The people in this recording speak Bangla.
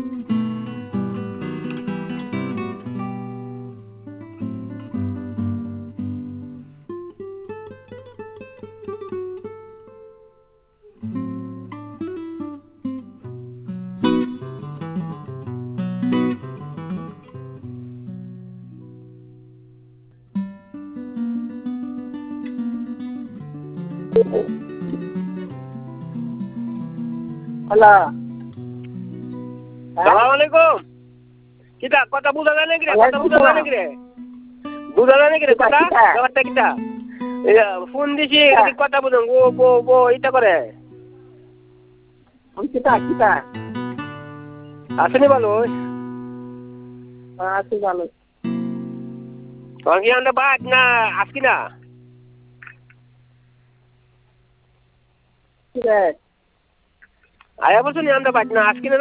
হ্যালো, সালাম আলাইকুম। কিটা কথা বুঝা যায় নাকি রে? কথা বুঝা যায় নাকি রে? বুঝা যায় নাকি রে কথা? ব্যাপারটা কিটা? ফোন দিছি কথা বুঝুন গো গো গো এটা করে। কিতা কিতা আসেনি ভালো? আছি ভালো। তোর কি আমরা বাদ না আজকে না? ঠিক আছে। আয়া বলছো নি আমরা বাদ না আজকে না